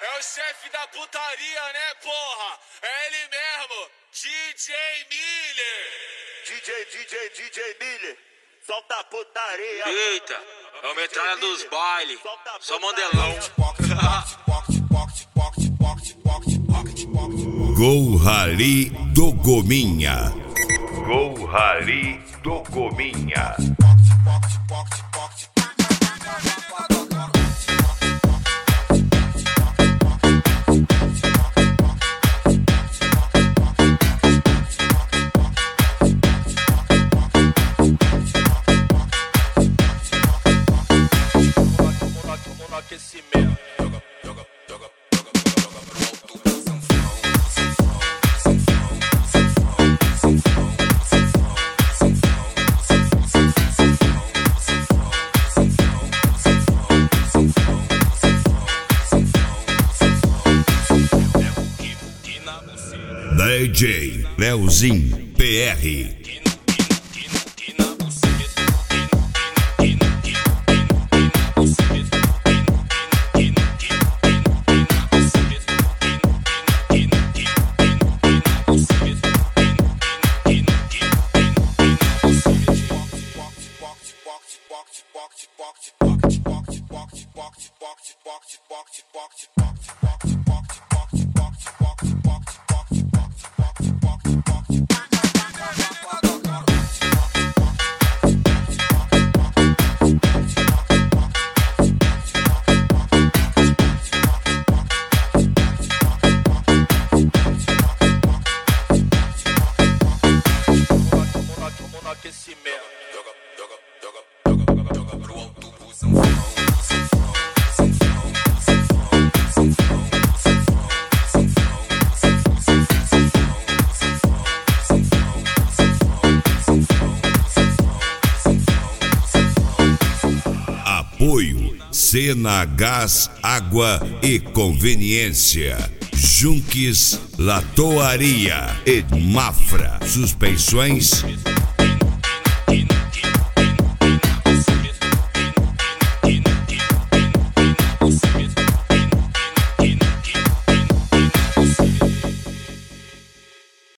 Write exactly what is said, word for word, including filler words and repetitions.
É o chefe da putaria, né, porra? É ele mesmo, D J Miller. D J, D J, D J Miller. Solta a putaria. Eita, é o metralha dos bailes. Só Mandelão. Gol Rally do Gominha. Gol Rally do Gominha. D J Leozinho P R. Apoio Sena Gás, Água e Conveniência. Junques Latoaria e Mafra Suspensões